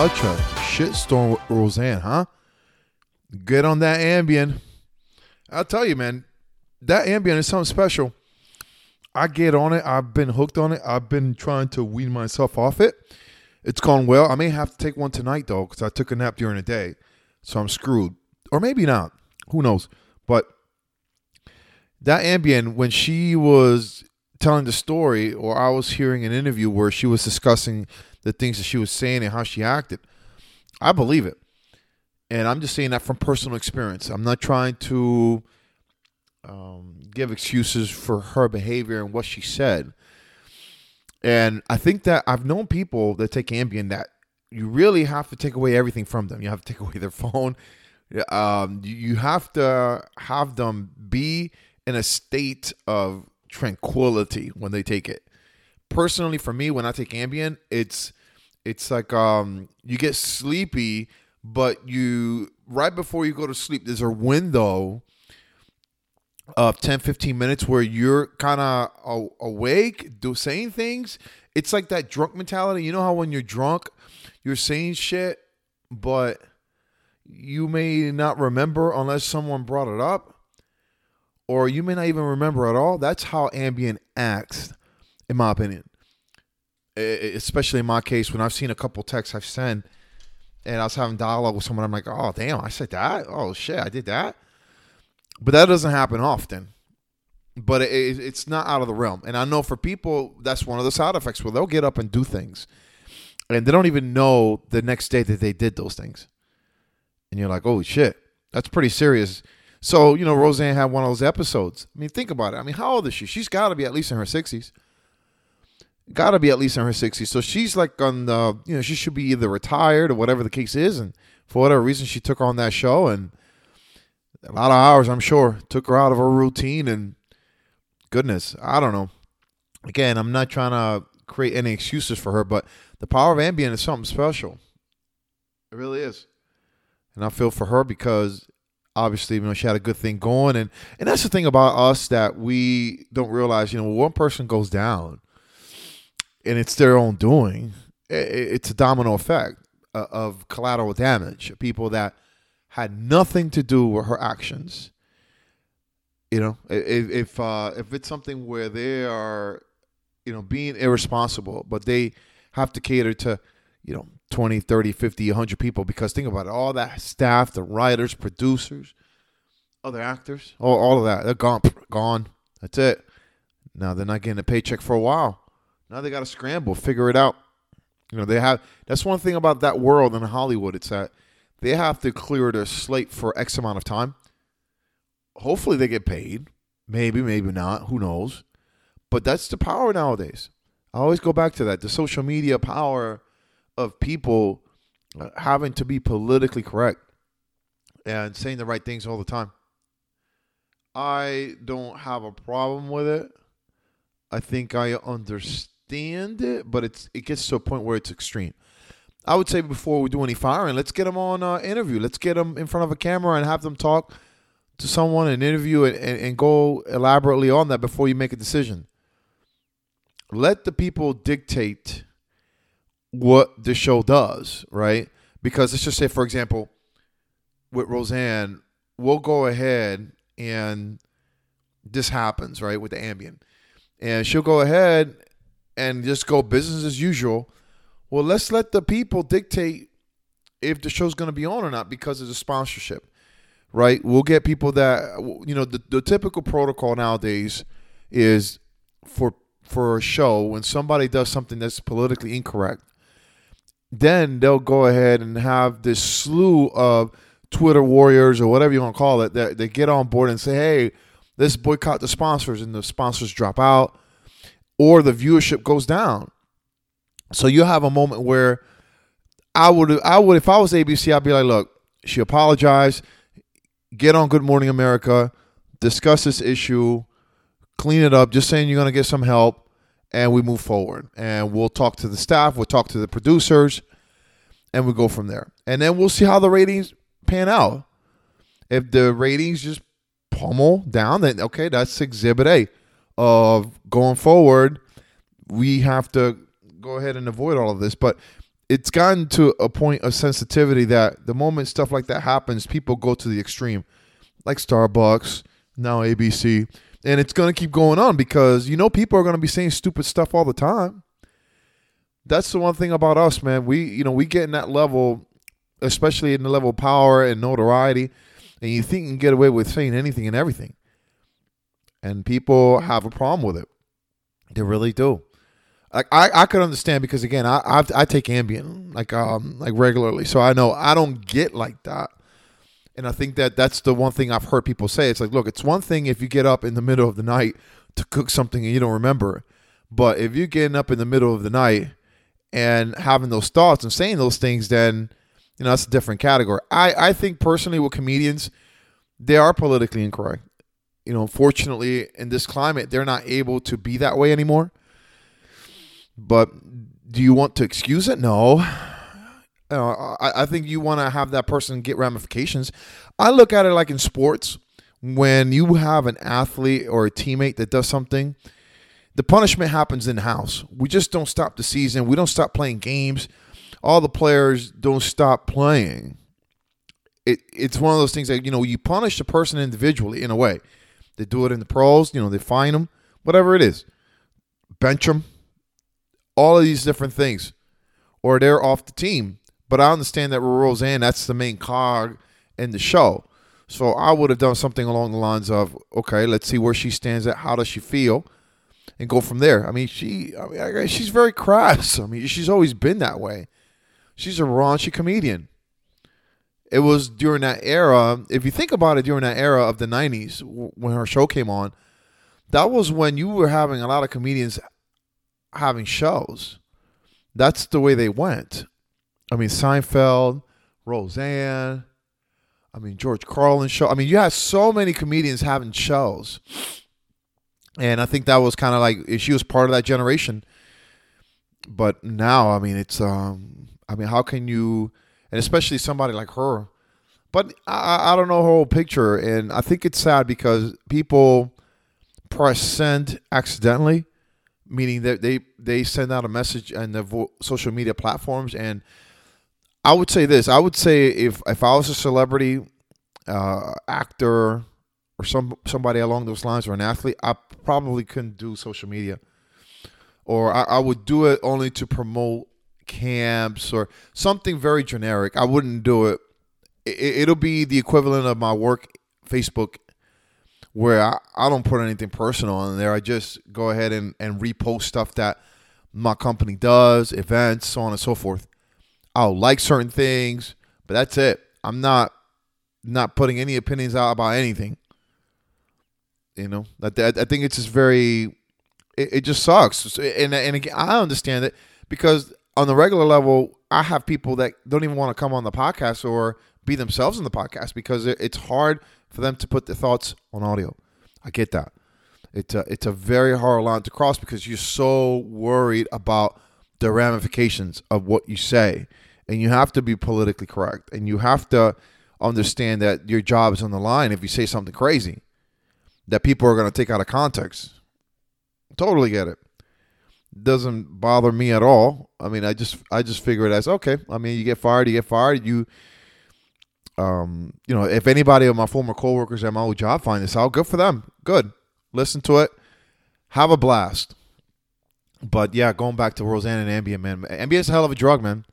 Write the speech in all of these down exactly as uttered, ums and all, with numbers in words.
such a shitstorm with Roseanne, huh? Get on that Ambien. I'll tell you, man, that Ambien is something special. I get on it. I've been hooked on it. I've been trying to wean myself off it. It's gone well. I may have to take one tonight, though, because I took a nap during the day, so I'm screwed. Or maybe not. Who knows? But that Ambien, when she was telling the story, or I was hearing an interview where she was discussing the things that she was saying and how she acted, I believe it. And I'm just saying that from personal experience. I'm not trying to um, give excuses for her behavior and what she said. And I think that I've known people that take Ambien that you really have to take away everything from them. You have to take away their phone. Um, you have to have them be in a state of tranquility when they take it. Personally, for me, when I take Ambien, it's it's like um, you get sleepy, but you right before you go to sleep, there's a window of ten, fifteen minutes where you're kind of awake, do saying things. It's like that drunk mentality. You know how when you're drunk, you're saying shit, but you may not remember unless someone brought it up, or you may not even remember at all. That's how Ambien acts, in my opinion. Especially in my case, when I've seen a couple texts I've sent, and I was having dialogue with someone, I'm like, oh, damn, I said that? Oh, shit, I did that? But that doesn't happen often. But it, it's not out of the realm. And I know for people, that's one of the side effects where they'll get up and do things, and they don't even know the next day that they did those things. And you're like, oh, shit, that's pretty serious. So, you know, Roseanne had one of those episodes. I mean, think about it. I mean, how old is she? She's got to be at least in her sixties. Got to be at least in her sixties. So she's like on the, you know, she should be either retired or whatever the case is. And for whatever reason, she took on that show. And a lot of hours, I'm sure, took her out of her routine. And goodness, I don't know. Again, I'm not trying to create any excuses for her, but the power of Ambien is something special. It really is. And I feel for her because obviously, you know, she had a good thing going. And, and that's the thing about us that we don't realize, you know, when one person goes down and it's their own doing, it's a domino effect of collateral damage. People that had nothing to do with her actions. You know, if if, uh, if it's something where they are, you know, being irresponsible, but they have to cater to, you know, twenty, thirty, fifty, one hundred people, because think about it, all that staff, the writers, producers, other actors, all, all of that, they're gone, gone. That's it. Now they're not getting a paycheck for a while. Now they got to scramble, figure it out. You know, they have, that's one thing about that world in Hollywood. It's that they have to clear their slate for X amount of time. Hopefully they get paid. Maybe, maybe not. Who knows? But that's the power nowadays. I always go back to that. The social media power of people having to be politically correct and saying the right things all the time. I don't have a problem with it. I think I understand it, but it's it gets to a point where it's extreme. I would say before we do any firing, let's get them on uh, interview. Let's get them in front of a camera and have them talk to someone and interview it and, and go elaborately on that before you make a decision. Let the people dictate what the show does, right? Because let's just say, for example, with Roseanne, we'll go ahead and this happens, right, with the Ambien. And she'll go ahead and just go business as usual. Well, let's let the people dictate if the show's going to be on or not because of the sponsorship, right? We'll get people that, you know, the, the typical protocol nowadays is for for a show, when somebody does something that's politically incorrect, then they'll go ahead and have this slew of Twitter warriors or whatever you want to call it that they get on board and say, hey, let's boycott the sponsors, and the sponsors drop out or the viewership goes down. So you have a moment where I would, I would, if I was A B C, I'd be like, look, she apologized, get on Good Morning America, discuss this issue, clean it up, just saying you're going to get some help, and we move forward. And we'll talk to the staff, we'll talk to the producers, and we'll go from there. And then we'll see how the ratings pan out. If the ratings just pummel down, then okay, that's exhibit A of going forward. We have to go ahead and avoid all of this. But it's gotten to a point of sensitivity that the moment stuff like that happens, people go to the extreme, like Starbucks, now A B C. And it's going to keep going on because, you know, people are going to be saying stupid stuff all the time. That's the one thing about us, man. We, you know, we get in that level, especially in the level of power and notoriety, and you think you can get away with saying anything and everything. And people have a problem with it. They really do. Like I, I could understand because again, I I've, I take Ambien like um like regularly, so I know I don't get like that. And I think that that's the one thing I've heard people say. It's like, look, it's one thing if you get up in the middle of the night to cook something and you don't remember, but if you're getting up in the middle of the night and having those thoughts and saying those things, then you know that's a different category. I I think personally with comedians, they are politically incorrect. You know, unfortunately, in this climate, they're not able to be that way anymore. But do you want to excuse it? No. You know, I, I think you want to have that person get ramifications. I look at it like in sports, when you have an athlete or a teammate that does something, the punishment happens in-house. We just don't stop the season. We don't stop playing games. All the players don't stop playing. It, it's one of those things that, you know, you punish the person individually in a way. They do it in the pros, you know, they fine them, whatever it is. Bench them, all of these different things. Or they're off the team. But I understand that with Roseanne, that's the main cog in the show. So I would have done something along the lines of, okay, let's see where she stands at. How does she feel? And go from there. I mean, she, I mean, she's very crass. I mean, she's always been that way. She's a raunchy comedian. It was during that era, if you think about it, during that era of the nineties, when her show came on, that was when you were having a lot of comedians having shows. That's the way they went. I mean, Seinfeld, Roseanne, I mean, George Carlin show. I mean, you had so many comedians having shows. And I think that was kind of like, she was part of that generation. But now, I mean, it's, um, I mean, how can you, and especially somebody like her, but I, I don't know her whole picture. And I think it's sad because people press send accidentally, meaning that they, they send out a message on the vo- social media platforms. And I would say this, I would say if, if I was a celebrity, uh, actor, or some somebody along those lines, or an athlete, I probably couldn't do social media. Or I, I would do it only to promote camps or something very generic. I wouldn't do it. it it'll be the equivalent of my work Facebook, where I, I don't put anything personal on there. I just go ahead and, and repost stuff that my company does, events, so on and so forth. I'll like certain things, but that's it. I'm not not putting any opinions out about anything. You know, I, I think it's just very, it, it just sucks. And, and again, I understand it because on the regular level, I have people that don't even want to come on the podcast or be themselves in the podcast because it, it's hard for them to put their thoughts on audio. I get that. It's a, it's a very hard line to cross because you're so worried about the ramifications of what you say. And you have to be politically correct. And you have to understand that your job is on the line if you say something crazy that people are going to take out of context. Totally get it. Doesn't bother me at all. I mean, I just I just figure it as, okay, I mean, you get fired, you get fired. You, um, you know, if anybody of my former coworkers at my old job find this out, good for them. Good. Listen to it. Have a blast. But yeah, going back to Roseanne and Ambien, man. Ambien is a hell of a drug, man.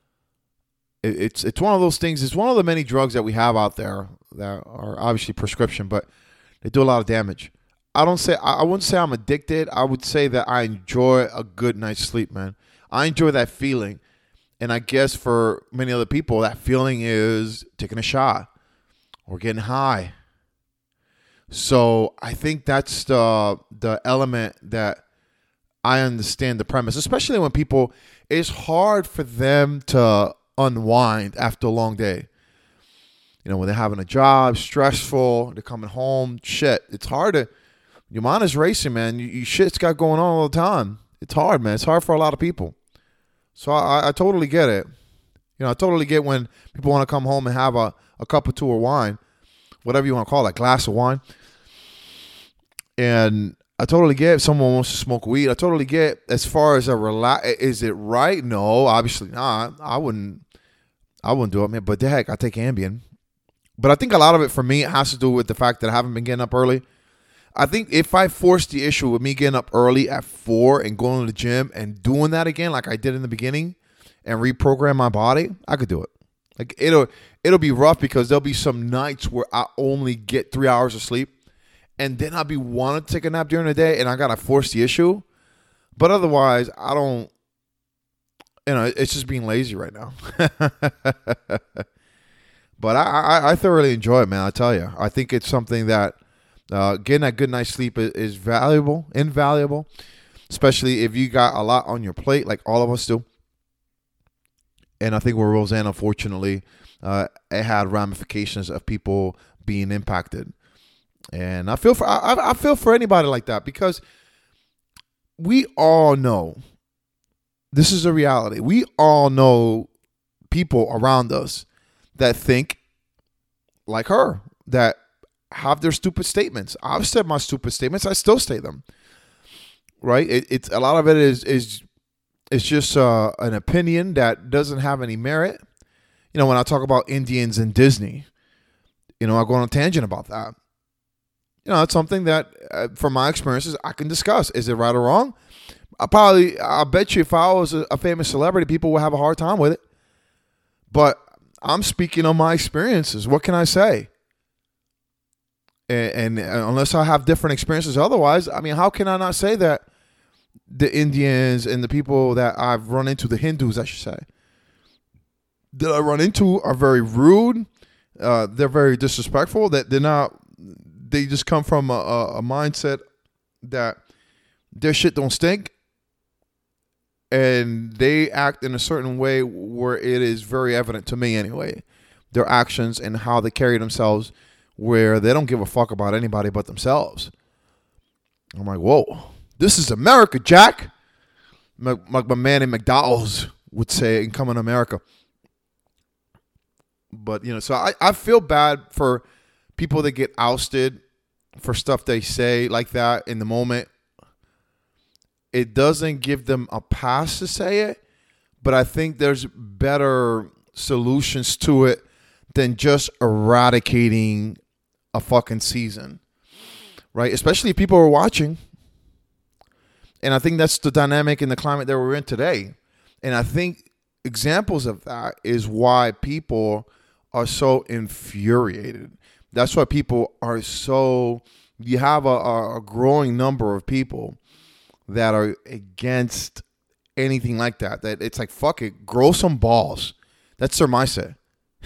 It, it's it's one of those things. It's one of the many drugs that we have out there that are obviously prescription, but they do a lot of damage. I don't say I wouldn't say I'm addicted. I would say that I enjoy a good night's sleep, man. I enjoy that feeling. And I guess for many other people, that feeling is taking a shot or getting high. So I think that's the the element that I understand the premise, especially when people, it's hard for them to unwind after a long day. You know, when they're having a job, stressful, they're coming home, shit. It's hard to, your mind is racing, man. You, you shit's got going on all the time. It's hard, man. It's hard for a lot of people. So I, I totally get it. You know, I totally get when people want to come home and have a, a cup or two of wine, whatever you want to call it, a glass of wine. And I I totally get if someone wants to smoke weed. I totally get as far as a relax. Is it right? No, obviously not. I wouldn't. I wouldn't do it, man. But the heck, I take Ambien. But I think a lot of it for me has to do with the fact that I haven't been getting up early. I think if I force the issue with me getting up early at four and going to the gym and doing that again, like I did in the beginning, and reprogram my body, I could do it. Like it'll it'll be rough because there'll be some nights where I only get three hours of sleep. And then I'll be wanting to take a nap during the day, and I gotta force the issue. But otherwise, I don't. You know, it's just being lazy right now. But I, I, I thoroughly enjoy it, man. I tell you, I think it's something that uh, getting that good night's sleep is, is valuable, invaluable, especially if you got a lot on your plate, like all of us do. And I think with Roseanne, unfortunately, uh, it had ramifications of people being impacted. And I feel for I, I feel for anybody like that because we all know this is a reality. We all know people around us that think like her, that have their stupid statements. I've said my stupid statements. I still say them. Right? It, it's a lot of it is is it's just uh, an opinion that doesn't have any merit. You know, when I talk about Indians and Disney, you know, I go on a tangent about that. You know, it's something that, uh, from my experiences, I can discuss. Is it right or wrong? I probably, I'll bet you if I was a, a famous celebrity, people would have a hard time with it. But I'm speaking on my experiences. What can I say? And, and unless I have different experiences otherwise, I mean, how can I not say that the Indians and the people that I've run into, the Hindus, I should say, that I run into are very rude. Uh, they're very disrespectful. That they're not. They just come from a, a mindset that their shit don't stink, and they act in a certain way where it is very evident to me anyway, their actions and how they carry themselves, where they don't give a fuck about anybody but themselves. I'm like, whoa, this is America, Jack. Like my, my man in McDonald's would say in Coming to America. But, you know, so I, I feel bad for people that get ousted for stuff they say like that in the moment. It doesn't give them a pass to say it, but I think there's better solutions to it than just eradicating a fucking season, right? Especially if people are watching. And I think that's the dynamic in the climate that we're in today. And I think examples of that is why people are so infuriated. That's why people are so, you have a, a growing number of people that are against anything like that. That it's like, fuck it, grow some balls. That's their mindset.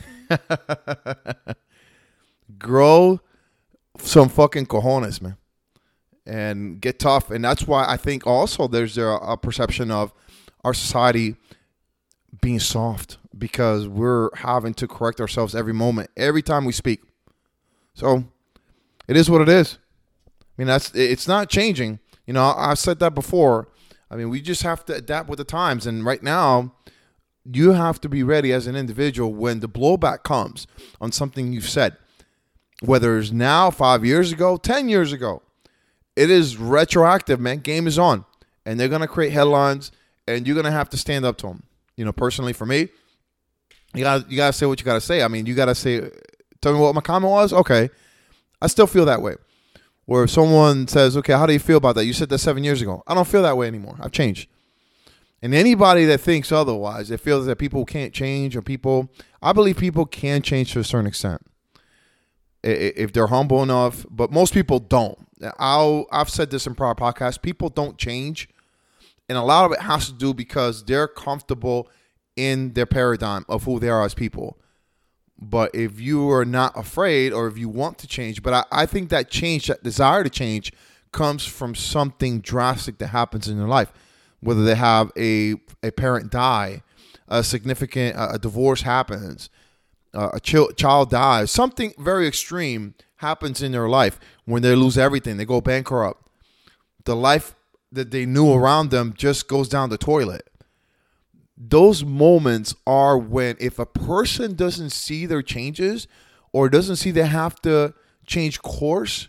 Grow some fucking cojones, man. And get tough. And that's why I think also there's a, a perception of our society being soft, because we're having to correct ourselves every moment, every time we speak. So it is what it is. I mean, that's it's not changing. You know, I've said that before. I mean, we just have to adapt with the times. And right now, you have to be ready as an individual when the blowback comes on something you've said. Whether it's now, five years ago, ten years ago. It is retroactive, man. Game is on. And they're going to create headlines, and you're going to have to stand up to them. You know, personally for me, you got you got to say what you got to say. I mean, you got to say, tell me what my comment was. Okay. I still feel that way. Where if someone says, okay, how do you feel about that? You said that seven years ago. I don't feel that way anymore. I've changed. And anybody that thinks otherwise, that feels that people can't change, or people, I believe people can change to a certain extent if they're humble enough, but most people don't. I'll, I've said this in prior podcasts. People don't change. And a lot of it has to do because they're comfortable in their paradigm of who they are as people. But if you are not afraid, or if you want to change, but I, I think that change, that desire to change, comes from something drastic that happens in their life. Whether they have a, a parent die, a significant, a, a divorce happens, uh, a ch- child dies, something very extreme happens in their life when they lose everything. They go bankrupt. The life that they knew around them just goes down the toilet. Those moments are when, if a person doesn't see their changes, or doesn't see they have to change course,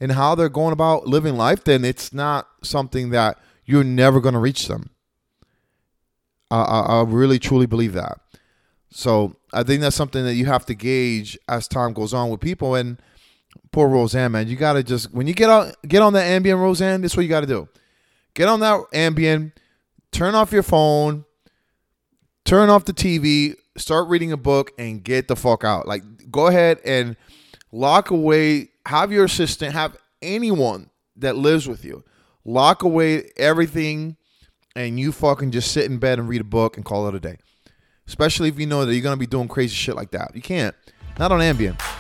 and how they're going about living life, then it's not something that you're never going to reach them. I, I, I really, truly believe that. So I think that's something that you have to gauge as time goes on with people. And poor Roseanne, man, you got to just, when you get on, get on that Ambien, Roseanne, this is what you got to do. Get on that Ambien, turn off your phone, turn off the T V, start reading a book, and get the fuck out. Like, go ahead and lock away, have your assistant, have anyone that lives with you, lock away everything, and you fucking just sit in bed and read a book and call it a day. Especially if you know that you're going to be doing crazy shit like that. You can't. Not on Ambien.